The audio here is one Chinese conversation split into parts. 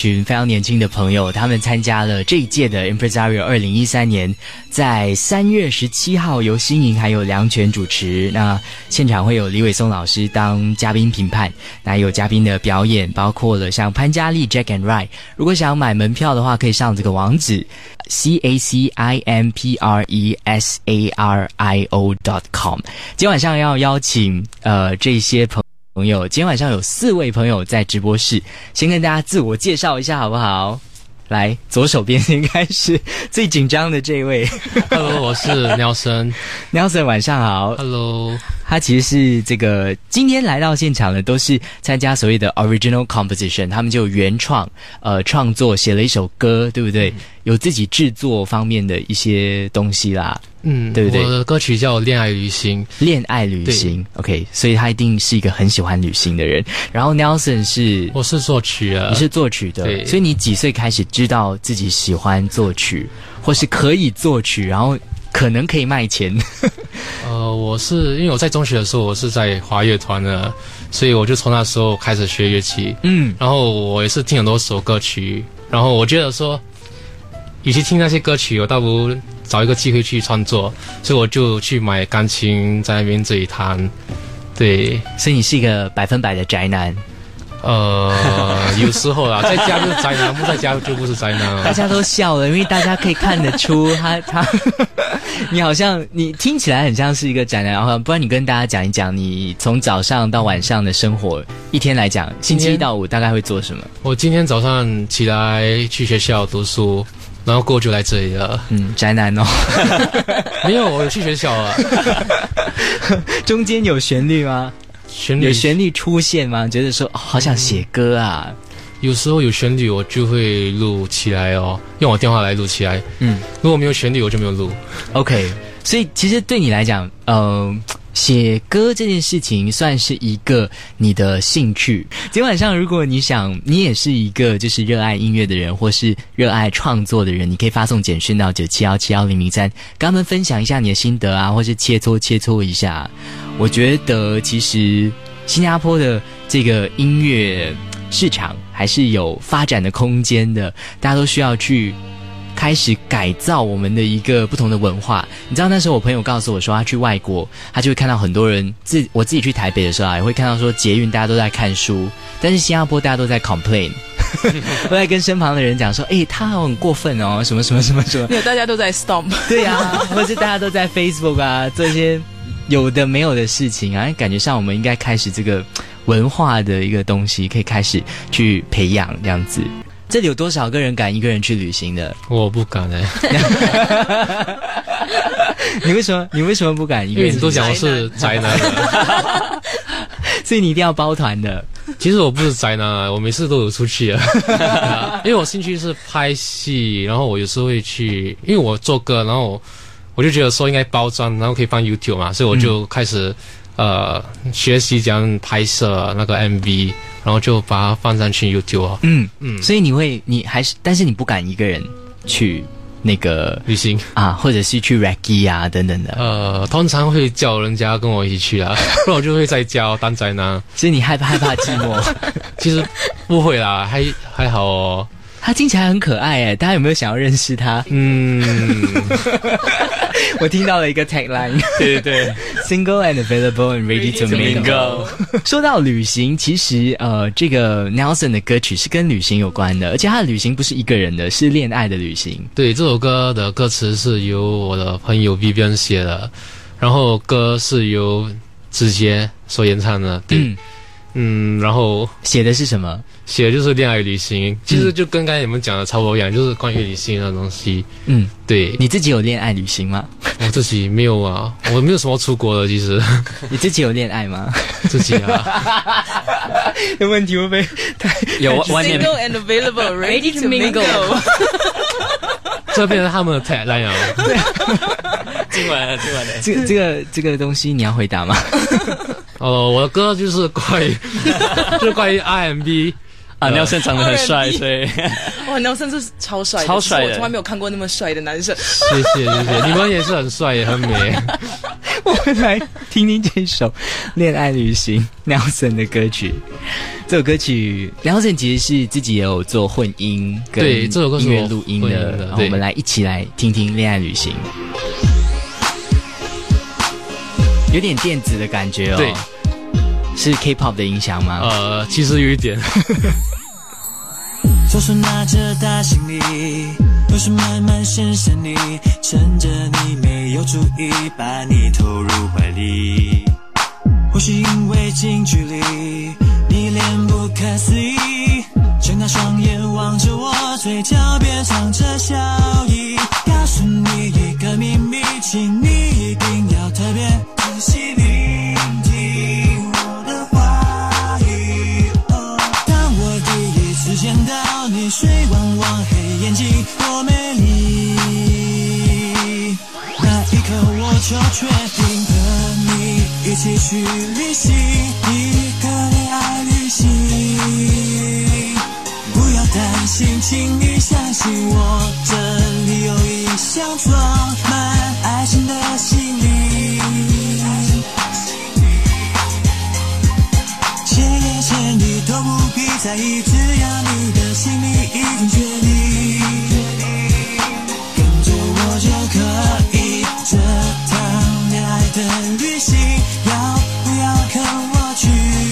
群非常年轻的朋友，他们参加了这一届的 Impresario 2013年，在3月17号由新营还有梁权主持。那现场会有李伟松老师当嘉宾评判，那有嘉宾的表演，包括了像潘嘉丽 Jack and Ride。如果想买门票的话，可以上这个网址 CACIMPRESARIO.com。今天晚上要邀请这些朋友，今天晚上有4位朋友在直播室，先跟大家自我介绍一下好不好？来，左手边先开始，最紧张的这位。 Hello， 我是 Nelson。Nelson， 晚上好。 Hello， 他其实是这个今天来到现场的都是参加所谓的 original composition， 他们就原创创作写了一首歌，对不对？有自己制作方面的一些东西啦。对不对？ 我的歌曲叫《恋爱旅行》。 恋爱旅行 ，OK， 所以他一定是一个很喜欢旅行的人。然后 Nelson 我是作曲啊， 你是作曲的，对，所以你几岁开始知道自己喜欢作曲，或是可以作曲，然后可能可以卖钱？ 我是因为我在中学的时候，我是在华乐团的，所以我就从那时候开始学乐器。然后我也是听很多首歌曲，然后我觉得说，与其听那些歌曲，我倒不如找一个机会去创作，所以我就去买钢琴，在那边自己弹。对， 所以你是一个100%的宅男。 有时候啦，在家就是宅男，不在家就不是宅男了。 大家都笑了，因为大家可以看得出他你好像你听起来很像是一个宅男。然后不然你跟大家讲一讲，你从早上到晚上的生活，一天来讲，星期一到五大概会做什么？ 我今天早上起来去学校读书。然后过就来这里了。 宅男哦。 没有，我有去学校啊。 中间有旋律吗？有旋律出现吗？觉得说好想写歌啊。 有时候有旋律我就会录起来哦，用我电话来录起来。如果没有旋律我就没有录。 OK， 所以其实对你来讲，写歌这件事情算是一个你的兴趣。今天晚上如果你想你也是一个就是热爱音乐的人，或是热爱创作的人，你可以发送简讯到97171003，跟他们分享一下你的心得啊，或是切磋一下。我觉得其实新加坡的这个音乐市场还是有发展的空间的，大家都需要去开始改造我们的一个不同的文化。你知道那时候我朋友告诉我说，他去外国，他就会看到很多人我自己去台北的时候啊，也会看到说捷运大家都在看书，但是新加坡大家都在 complain 都在跟身旁的人讲说，他很过分哦，什么什么什么什么。 没有，大家都在 stomp。 对啊，或是大家都在 Facebook 啊做一些有的没有的事情啊，感觉上我们应该开始这个文化的一个东西可以开始去培养这样子。这里有多少个人敢一个人去旅行的？ 我不敢你为什么不敢一个人？ 因为你都讲我是宅男的。 所以你一定要包团的。 其实我不是宅男啊，我每次都有出去啊。因为我兴趣是拍戏，然后我有时候会去，因为我做歌，然后我就觉得说应该包装，然后可以放 YouTube 嘛，所以我就开始学习怎样拍摄那个 MV， 然后就把它放上去 YouTube 啊。 所以你还是，但是你不敢一个人去那个旅行啊，或者是去 Reggae 啊等等的。 通常会叫人家跟我一起去啦，不然我就会在家当宅男。 所以你害怕寂寞？ 其实不会啦，还好哦。 他听起来很可爱诶，大家有没有想要认识他？我听到了一个 tagline， 对 ，Single and available and ready to mingle。说到旅行，其实这个 Nelson 的歌曲是跟旅行有关的，而且他的旅行不是一个人的，是恋爱的旅行。 对，这首歌的歌词是由我的朋友 Vivian 写的，然后歌是由直接所演唱的。对。然后写的是什么？ 写的就是恋爱旅行，其实就跟刚才你们讲的差不多一样，就是关于旅行的东西。对。你自己有恋爱旅行吗？ 我自己没有啊，我没有什么出国的，其实。 你自己有恋爱吗？ 自己啊。 有问题会不会太有？Single and available, ready to mingle。 这变成他们的 tagline 啊。 今晚的。这个东西你要回答吗？ 我的歌就是关于R&B 啊，Nelson 长得很帅，所以哇，Nelson 是超帅的， 超帅的， 我从来没有看过那么帅的男生。 谢谢，你们也是很帅，也很美。 我们来听听这首《恋爱旅行》Nelson 的歌曲。 这首歌曲Nelson其实是自己也有做混音跟对，这首歌是音乐录音的，然后我们来一起来听听《恋爱旅行》，有点电子的感觉哦。 对， 是 K-pop 的影响吗？ 其实有一点。 左手拿着大行李，右手慢慢伸向你，趁着你没有注意，把你投入怀里。或许因为近距离，你脸不可思议，睁大双眼望着我，嘴角边藏着笑意。告诉你一个秘密，请你一定要特别仔细聆听我的话语。当我第一次见到你水汪汪黑眼睛多美丽，那一刻我就决定和你一起去旅行，一个恋爱旅行。不要担心，请你相信我，这里有一箱装满爱情的行李。千言千语都不必在意，只要你的心里已经决定，跟着我就可以。这趟恋爱的旅行，要不要跟我去？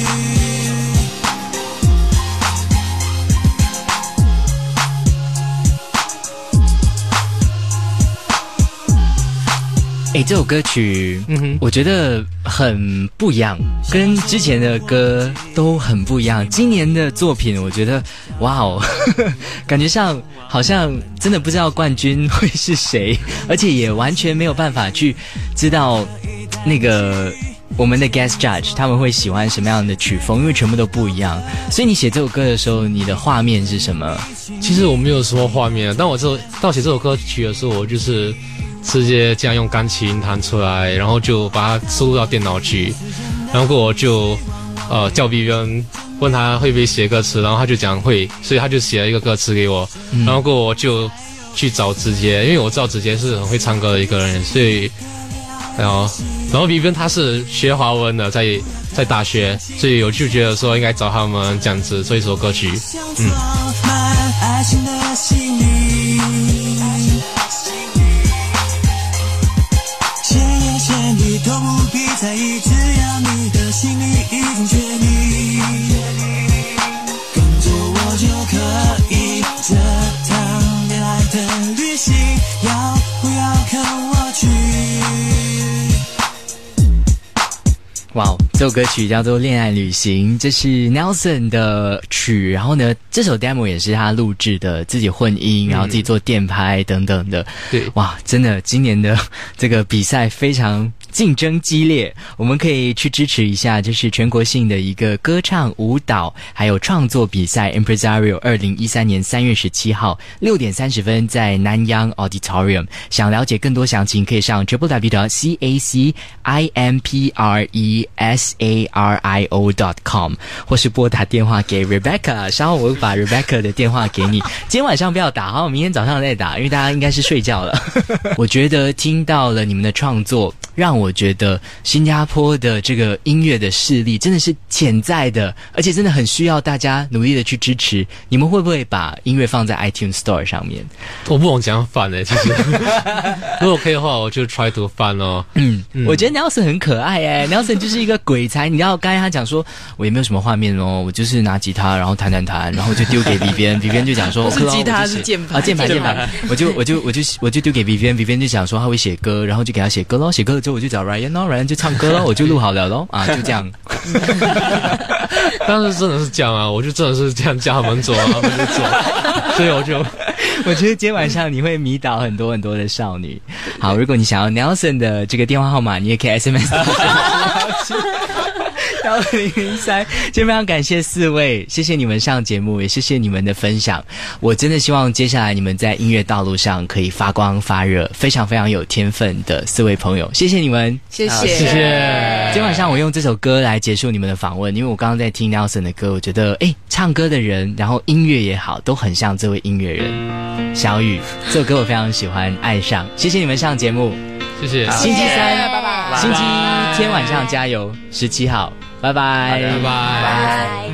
这首歌曲，我觉得很不一样，跟之前的歌都很不一样。今年的作品，我觉得，哇哦，感觉上好像真的不知道冠军会是谁，而且也完全没有办法去知道那个我们的 guest judge 他们会喜欢什么样的曲风，因为全部都不一样。所以你写这首歌的时候，你的画面是什么？ 其实我没有什么画面，但我写这首歌曲的时候，我就是直接这样用钢琴弹出来，然后就把它收录到电脑去，然后我就叫 Vivian 问他会不会写歌词，然后他就讲会，所以他就写了一个歌词给我，然后我就去找子杰，因为我知道子杰是很会唱歌的一个人，所以然后 Vivian 他是学华文的，在大学，所以我就觉得说应该找他们这样子做一首歌曲。 爱情的心理，千言千语都不必在意，只要你的心里已经决定，跟着我就可以。这趟恋爱的旅行，要不要跟我去？ 哇哦，这首歌曲叫做《恋爱旅行》，这是 Nelson 的曲。然后呢，这首 demo 也是他录制的，自己混音，然后自己做电拍等等的。 对， 哇，真的，今年的这个比赛非常竞争激烈，我们可以去支持一下，就是全国性的一个歌唱、舞蹈还有创作比赛 Impresario 2013年3月17号6点30分在南洋 Auditorium。想了解更多详情，可以上 www.CACIMPRESARIO.com 或是拨打电话给 Rebecca， 稍后我把 Rebecca 的电话给你。今天晚上不要打，好，明天早上再打，因为大家应该是睡觉了。我觉得听到了你们的创作，让我觉得新加坡的这个音乐的势力真的是潜在的，而且真的很需要大家努力的去支持。你们会不会把音乐放在 iTunes Store 上面？ 我不懂怎样翻其实如果可以的话，我就 try to 翻哦。 我觉得 Nelson 很可爱Nelson 就是一个鬼才。你知道刚才他讲说，我也没有什么画面哦，我就是拿吉他然后弹，然后就丢给 Vivian 就讲说， 不是吉他是键盘键盘，我就丢给 Vivian 就讲说他会写歌，然后就给他写歌咯，写歌了之后我就找 Ryan 就唱歌咯，我就录好了咯就这样。 但是真的是这样啊，我就真的是这样叫他们做，他们就做，所以我觉得今天晚上你会迷倒很多很多的少女。好，如果你想要 Nelson 的这个电话号码，你也可以 SMS 到1003。今天非常感谢4位，谢谢你们上节目，也谢谢你们的分享。我真的希望接下来你们在音乐道路上可以发光发热，非常非常有天分的4位朋友，谢谢你们， 谢谢。 今天晚上我用这首歌来结束你们的访问，因为我刚刚在听 Nelson 的歌，我觉得唱歌的人，然后音乐也好，都很像这位音乐人小雨。这首歌我非常喜欢，爱上。谢谢你们上节目， 谢谢。 星期三， 拜拜。 星期天晚上加油，17号，拜拜， 拜拜。